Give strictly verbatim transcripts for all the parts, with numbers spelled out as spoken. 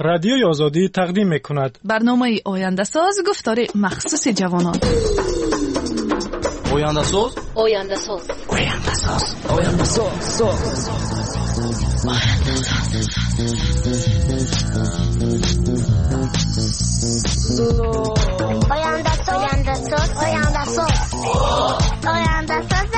رادیوی آزادی تقدیم می‌کند. برنامه آینده ساز گفتار مخصوص جوانان. آینده ساز آینده ساز آینده ساز آینده ساز آینده ساز آینده ساز آینده ساز آینده ساز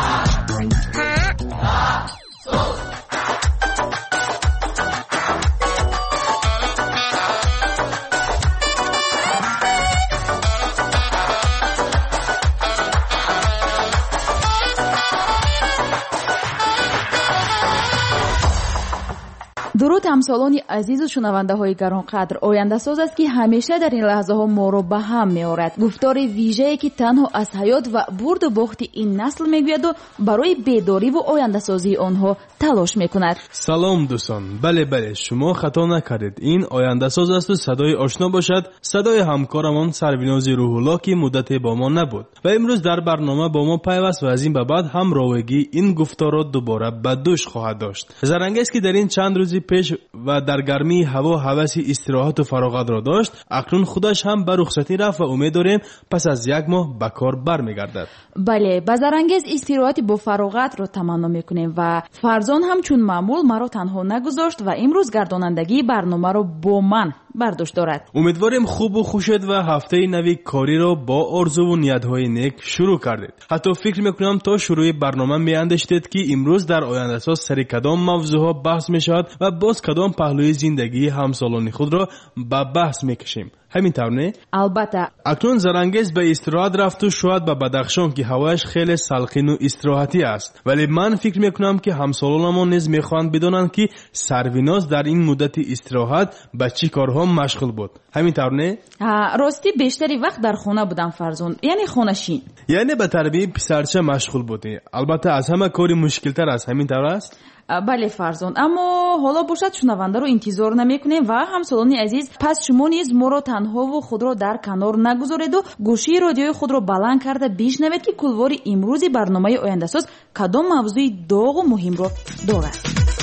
درود همسالان عزیز و شنونده های گرانقدر. آینده ساز است که همیشه در این لحظه ها ما رو به هم می آورد. گفتار ویژه‌ای که تنها از حیات و برد و باخت این نسل میگوید و برای بیداری و آینده سازی آنها تلاش میکند. سلام دوستان. بله بله شما خطا نکردید. این آینده ساز است و صدای آشنا باشد صدای همکارمان سرویناز روح الله که مدت با ما نبود و امروز در برنامه با ما پیوست و از این به بعد هم راویگی این گفتارات دوباره به دوش خواهد داشت. زرنگیست که در این چند روزی پیش و در گرمی هوا هوس استراحت و فراغت را داشت، اکنون خودش هم به رخصتی رفت و امید داریم پس از یک ماه به کار برمیگردد. بله، با زرنگیز استراحت با فراغت را تمنا میکنیم و فرزان هم چون معمول مرا تنها نگذاشت و امروز گردانندگی برنامه را با من برداشت دارد. امیدواریم خوب و خوشت و هفته نوی کاری را با آرزو و نیت‌های نیک شروع کردید. حتی فکر میکنم تا شروع برنامه میاندیشید که امروز در آینده ساز سر کدام موضوعها بحث میشود و باز کدام پهلوی زندگی همسالان خود را به بحث میکشیم. همین طور نه؟ البته. اکنون زرنگیز به استراحت رفت و شاید به بدخشان که هوایش خیلی سلخین و استراحتی است، ولی من فکر میکنم که همسالانمان نیز میخواهند بدانند که سرویناز در این مدت استراحت به چی کارها مشغول بود. همین طور نه؟ راستی بیشتری وقت در خانه بودم فرزون، یعنی خانه‌شین. یعنی به تربیت پسرچه مشغول بودی. البته از همه کاری مشکل‌تر است. همین طور است؟ بله فرزان، اما حالا باشد شنونده رو انتظار نمیکنیم و همسالان عزیز پس شما نیز ما رو تنها و خود رو در کنار نگذارید و گوشی رادیوی خود رو بلند کرده بشنوید که کلوار امروزی برنامه آینده ساز کدام موضوع داغ و مهم رو دارد.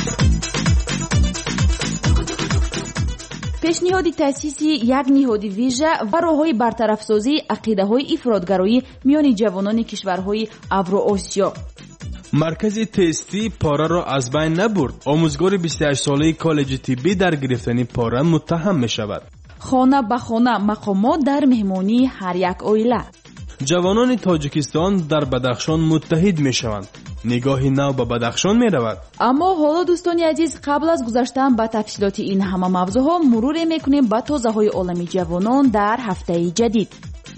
پیشنهاد تأسیس یک نهاد ویژه و راه‌های برطرف‌سازی عقیده‌های افراط‌گرایی میان جوانان کشورهای اوراسیا. مرکز تستی پاره را از بین نبرد. آموزگار بیست و هشت ساله کالج طبی در گرفتن پاره متهم می شود. خانه به خانه مقامات در مهمانی هر یک عائله. جوانان تاجیکستان در بدخشان متحد می شوند. نگاه نو به بدخشان می رود. اما حالا دوستان عزیز قبل از گذشتن به تفصیلات این همه موضوعها مرور میکنیم به تازه های عالمی جوانان در هفته جدید.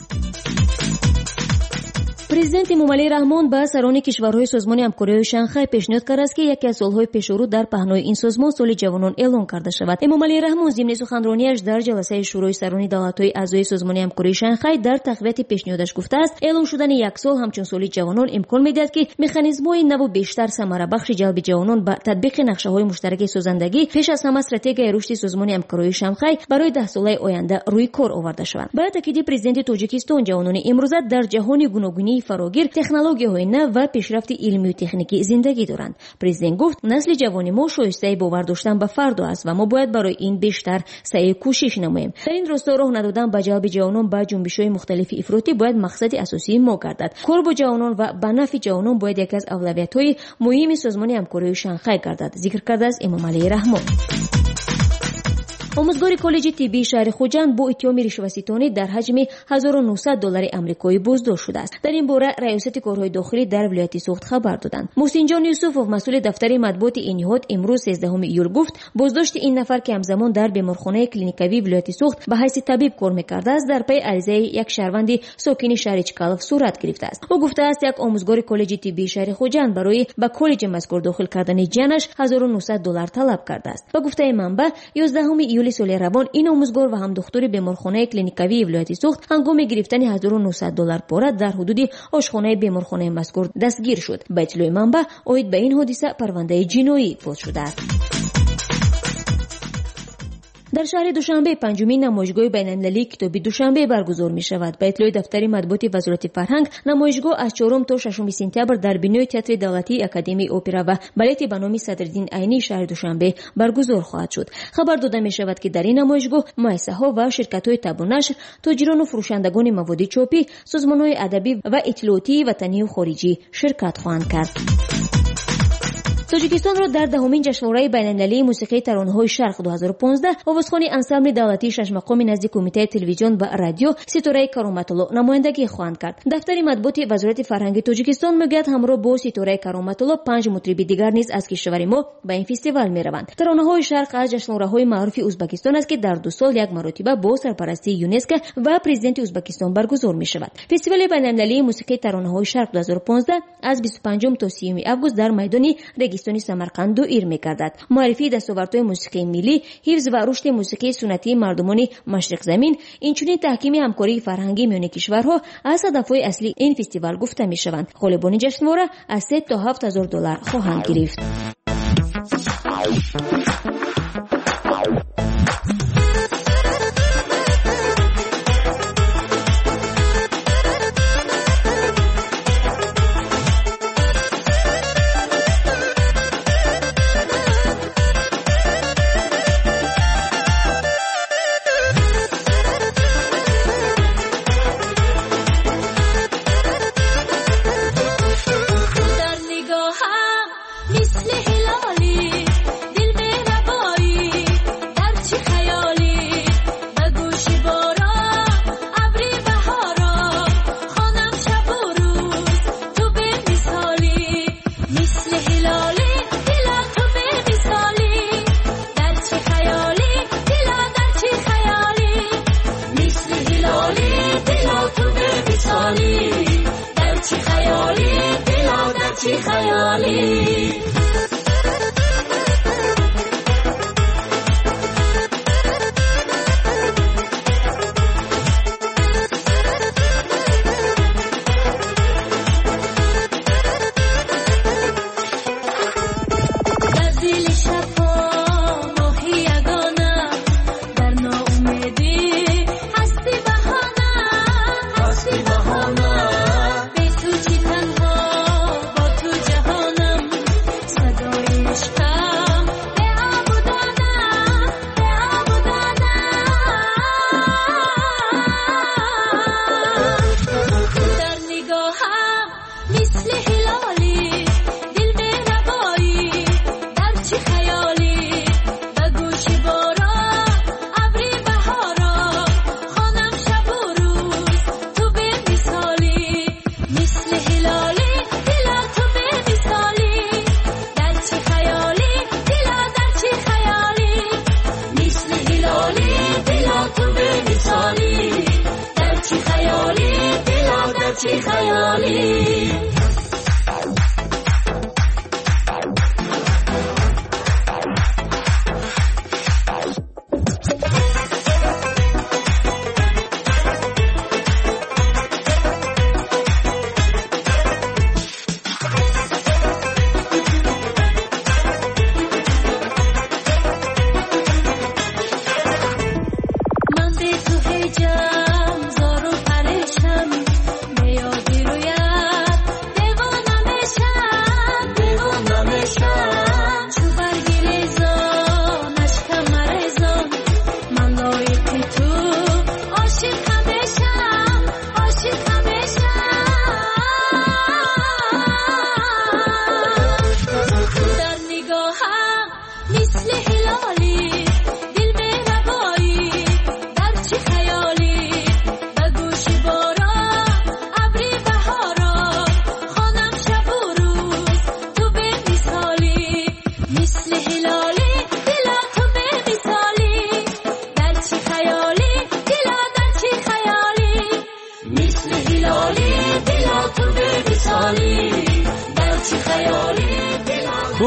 президент эмомалӣ раҳмон ба сарони кишварҳои созмони ҳамкориҳои шанхай пешниҳод кард аст ки яке аз солҳои пешорӯ дар паҳнои ин созмон соли ҷавонон эълон карда шавад. эмомалӣ раҳмон зимни суханронияш дар ҷаласаи шӯрои сарони давлатҳои аъзои созмони ҳамкории шанхай дар тақвияти пешниҳодаш гуфтааст эълон шудани як сол ҳамчун соли ҷавонон имкон медиҳад ки механизмҳои наву бештар самарабахши ҷалби ҷавонон ба татбиқи нақшаҳои муштараки созандагӣ пеш аз ҳама стратегияи рушди созмони ҳамкориҳои шанхай барои даҳсолаи оянда рӯи кор оварда шаванд. Ба таъкиди президенти тоҷикистон ҷавонони имрӯза дар ҷаҳони гуногунии фарогир технологияҳои нав ва пешрафти илмию техникӣ зиндагӣ доранд. Президент гуфт насли ҷавони мо шоистаи бовар доштан ба фардо аст ва мо бояд барои ин бештар саъю кӯшиш намоем. дар ин росто роҳ надодан ба ҷалби ҷавонон ба ҷунбишҳои мухталифи ифротӣ бояд мақсади асосии мо гардад. кор бо ҷавонон ва ба нафъи ҷавонон бояд яке аз авлавиятҳои муҳими созмони ҳамкориҳои шанхай гардад, зикр кардааст эмомалӣ раҳмон. омӯзгори коллеҷи тиббии шаҳри хуҷанд бо иттиҳоми ришваситонӣ дар ҳаҷми ҳазору нӯҳсад доллари амрикоӣ боздошт шудааст. дар ин бора раёсати корҳои дохилӣ дар вилояти Суғд хабар доданд. муҳсинҷон юсуфов масъули дафтари матбуоти ин ниҳод имрӯз сездаҳуми июл гуфт боздошти ин нафар ки ҳамзамон дар беморхонаи клиникавии вилояти Суғд ба ҳайси табиб кор мекардааст дар паи аризаи як шаҳрванди сокини шаҳри Чкалов сурат гирифтааст. ӯ гуфтааст як омӯзгори коллеҷи тиббии шаҳри хуҷанд барои ба коллеҷи мазкур дохил кардани ҷиянаш ҳазору нӯҳсад доллар талаб кардааст. ба гуфтаи манбаъ ёздаҳуми июли соли равон ин омӯзгор ва ҳамдухтури беморхонаи клиникавии вилояти Суғд ҳангоми гирифтани ҳазору нӯҳсад доллар пора дар ҳудуди ошхонаи беморхонаи мазкур дастгир шуд. ба иттилои манбаъ оид ба ин ҳодиса парвандаи ҷиноӣ боз шудааст. در شهر دوشنبه پنجمین نمایشگاه بین‌المللی کتابی دوشنبه برگزار می شود. به اطلاع دفتر مطبوعات وزارت فرهنگ، نمایشگاه از چهارم تا ششم سپتامبر در بینای تئاتر دولتی اکادمی اپرا و بالت به نام صدرالدین عینی شهر دوشنبه برگزار خواهد شد. خبر داده می شود که در این نمایشگاه مؤسسه‌ها و شرکت‌های تاب و نشر، تاجران و فروشندگان مواد چاپی، سازمان‌های ادبی و اطلاعاتی وطنی و خارجی شرکت خواهند کرد. تاجیکستان را در دهمین جشنواره بین‌المللی موسیقی ترانه‌های شرق دو هزار و پانزده آوازخوان انسامبل دولتی شش مقامی نزد کمیته تلویزیون و رادیو ستاره کرامت‌الله نمایندگی خواهند کرد. دفتر مطبوعات وزارت فرهنگ تاجیکستان میگوید همراه با ستاره کرامت‌الله پنج مطرب دیگر نیز از کشور ما به این فستیوال می‌روند. ترانه‌های شرق از جشنواره‌های معروف ازبکستان است که در دو سال یک مرتبه با سرپرستی یونسکو و پرزیدنت ازبکستان برگزار می‌شود. فستیوال بین‌المللی موسیقی ترانه‌های شرق دو هزار و پانزده از بیست و پنجم تا سیوم آگوست در میدان رگستانی سمرقند دو ایر می‌گردد. معرفی دستاوردهای موسیقی ملی، حفظ و رشد موسیقی سنتی مردمان مشرق زمین، اینچنین تحکیم همکاری فرهنگی میان کشورها از هدف‌های اصلی این فستیوال گفته می‌شوند. غالبان جشنواره از سه تا هفت هزار دلار خواهند گرفت. جم زارو پرشم میادی رویت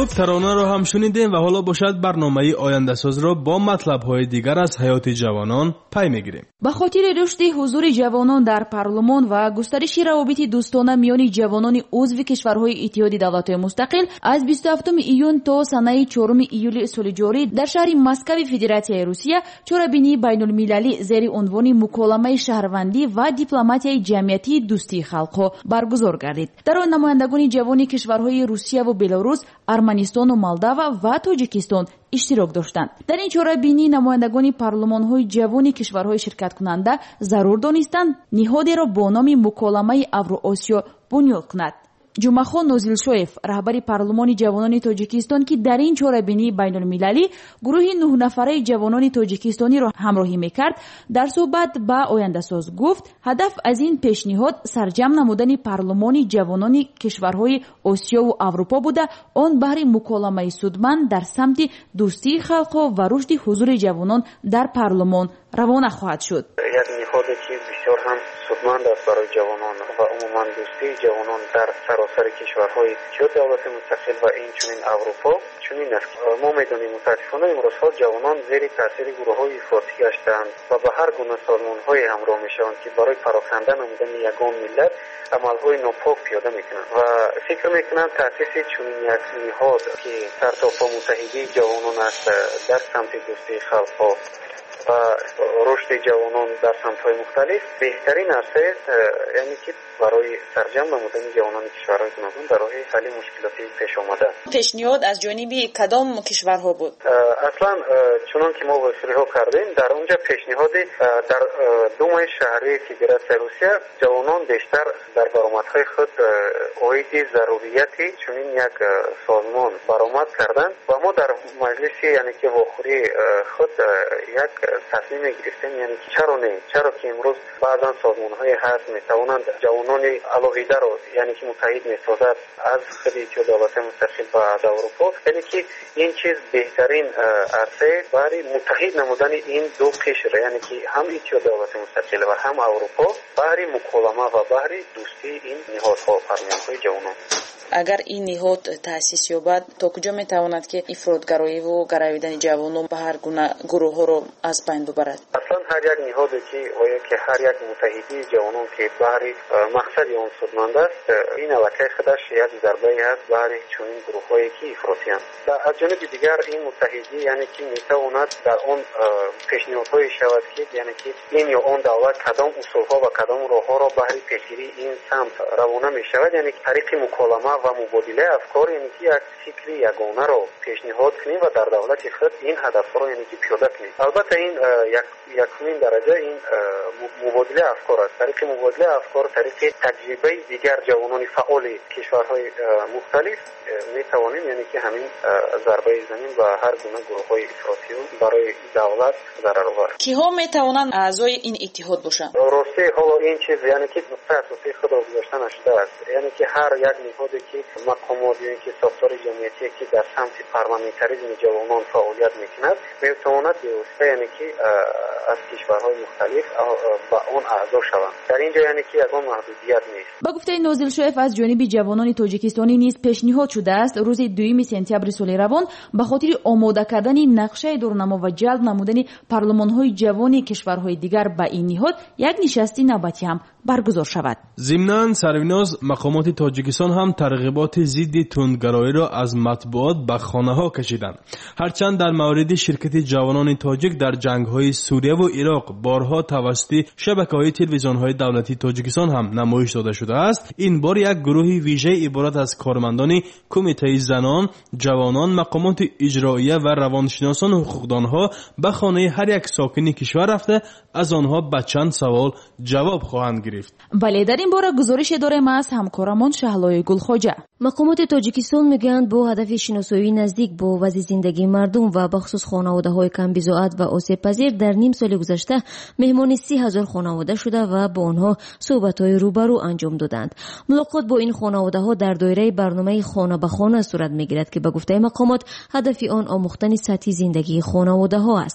خوب، ترانه رو هم شنیدیم و حالا باشد برنامه آینده ساز را با مطلب‌های دیگر از حیات جوانان پی میگیریم. به خاطر رشد حضور جوانان در پارلمان و گسترش روابط دوستانه میان جوانان عضو کشورهای اتحاد دولت‌های مستقل از بیست و هفتم ایون تا سنه چهارم ایول سال جاری در شهر مسکو فدراسیای روسیه چهاربینی بین‌المللی زیر عنوان مکالمه شهروندی و دیپلماتیای جمعیتی دوستی خلق‌ها برگزار گردید. در آن نمایندگان جوان کشورهای روسیه و بلاروس، ارمنستان و مالداو و تاجیکستان اشتراک داشتند. در این چهاربینی نمایندگان پارلمان‌های جوان کشورهای شرکت کننده ضرور دانستند نهادی را با نام مکالمه اوراسیا بنیاد کند. جمعخان نوزیلشویف، رهبر پارلمان جوانان تاجیکستان که در این چهاربینی بین‌المللی گروه نه نفره جوانان تاجیکستانی را همراهی می‌کرد، در صحبت با آینده ساز گفت هدف از این پیشنهاد سرجم نمودن پارلمان جوانان کشورهای آسیا و اروپا بوده، آن بهر مکالمه سودمند در سمت دوستی خلق‌ها و رشد حضور جوانان در پارلمان روانه خواهد شد. یک نهادی که بسیار هم سودمند است برای جوانان و عموما دوستی جوانان در سراسر کشورهای اتحاد دولت مستقل و این چنین اروپا چنین است. ما میدونیم متاسفانه امروزها جوانان زیر تاثیر گروه‌های افراطی گشتند و به هر گونه سازمان‌های همراه میشوند که برای پراکنده نمودن یگان ملت عمل‌های ناپاک پیاده میکنند و فکر میکنند تاسیس چنین یک نهاد که سرتاپا متحدی جوانان است در سمت دوستی خلق‌ها و رشد جوانان در سمت‌های مختلف بهترین است، یعنی که برای سرجم نمودن جوانان کشورهای گوناگون در راه حل مشکلاتی پیش آمده. پیشنهاد از جانب کدام کشورها بود؟ اصلا چون که ما وسیله کردیم در اونجا پیشنهاد در دو ماه شهری فدراسیای روسیه جوانان بیشتر در برآمدهای خود اوید ضروریتی چنین یک سازمان برآمد کردند و ما در مجلس یعنی که واخوری خود یک تصمیم گرفتیم، یعنی که چرا نه چرا که امروز بعضا سازمان‌های هست میتوانند جوانان علاقه‌دار رو یعنی که متحد میسازد از خود اتحاد دولت مستقل با اروپا، یعنی که این چیز بهترین عرصه برای متحد نمودن این دو قشر یعنی که هم اتحاد دولت مستقل و هم اروپا برای مکالمه و برای دوستی این نهادها پارلمان‌های جوانان. اگر این نهاد تأسیس یابد تا کجا میتواند که افراطگرایی و گراییدن جوانان به هر گونه گروه ها رو از بین ببرد؟ اصلا هر یک نهادی که و که هر یک متحدی جوانان که برای مقصد اون سودمند است این علاقه خودش یک ضربه است برای چنین گروه‌هایی که افراطی اند. از جانب دیگر این متحدی یعنی که میتواند در اون پیشنهادهای شود که یعنی که این یا اون دولت کدام اصولها و کدام راهها را برای پیشگیری این سمت روانه میشود، یعنی طریق مکالمه و مبادله افکار یعنی که یک فکر یگانه را پیشنهاد کنیم و در دولت خود این هدفها را یعنی که پیاده کنیم. البته این یک یکمین درجه این مبادله افکار است. طریق مبادله افکار طریق تجربه دیگر جوانان فعال کشورهای مختلف می توانیم یعنی که همین ضربه زمین و هر گونه گروه‌های افراطی برای دولت ضرر آورد. کیها می توانند اعضای این اتحاد باشند؟ راستی حالا این چیز یعنی که نقطه اساسی خود را گذاشته نشده است، یعنی که هر یک نهادی که مقامات یعنی که ساختار جمعیتی که در سمت پارلمانتاریسم جوانان فعالیت میکند میتواند به واسطه یعنی که از کشورهای مختلف با اون اعضا شوند. در اینجا یعنی که یگان محدودیت نیست. با گفته نوزیلشویف از جانب جوانان تاجیکستانی نیز پیشنهاد شده است روز دوم سپتامبر سال روان به خاطر آماده کردن نقشه دورنما و جلب نمودن پارلمان‌های جوان کشورهای دیگر به این نهاد یک نشست نوبتی هم برگزار شود. ضمناً سروناز مقامات تاجیکستان هم ترغیبات ضد تندگرایی را از مطبوعات به خانه‌ها کشیدند. هرچند در مورد شرکت جوانان تاجیک در جنگ‌های سوریه و عراق بارها توسط شبکه‌های تلویزیون‌های دولتی تاجیکستان هم نمایش داده شده است، این بار یک گروه ویژه عبارت از کارمندان کمیته زنان، جوانان، مقامات اجراییه و روانشناسان حقوقدانها به خانه هر یک ساکن کشور رفته از آنها به چند سوال جواب خواهند گرفت. بله، در این باره گزارش داریم از همکارمان شهلای گلخواجه. مقامات تاجیکستان میگویند با هدف شناسایی نزدیک با وضع زندگی مردم و بخصوص خانواده‌های کم بضاعت و آسیب پذیر در نیم سال گذشته مهمان سی هزار خانواده شده و با آنها صحبت‌های روبرو انجام دادند. ملاقات با این خانواده‌ها در دایره برنامه خانه به خانه صورت می‌گیرد که به گفته مقامات هدف آن آموختن سطح زندگی خانواده‌ها است.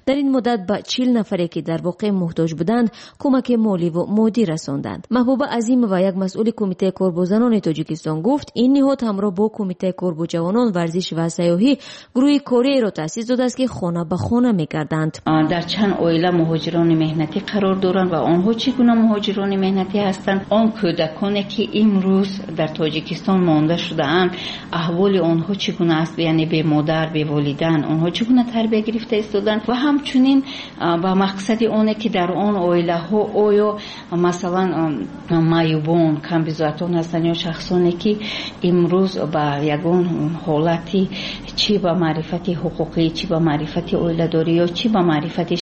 در این مدت به چهل نفری که در واقع محتاج بودند کمک مالی و مادی رساندند. محبوبه عظیم و یک مسئول کمیته کوربو زنان تاجیکستان گفت این نهاد همراه با کمیته کوربو جوانان ورزش و سیاحی گروه کاری را تأسیس داده است که خانه به خانه می‌گردند. در چند عائله مهاجران مهنتی قرار دارند و آنها چگونه مهاجران مهنتی هستند؟ آن کودکانی که امروز در تاجیکستان مانده شده‌اند احوال آنها چگونه است؟ یعنی به مادر به والدین آنها چگونه تربیت گرفته ایستادند و همچنین با مقصد آنه که در آن عائله ها آیا مثلا معیوبان کمبزاتان هستند یا شخصانی که امروز با یگان حالتی چی با معرفت حقوقی چی با معرفت عائله داری یا چی با معرفت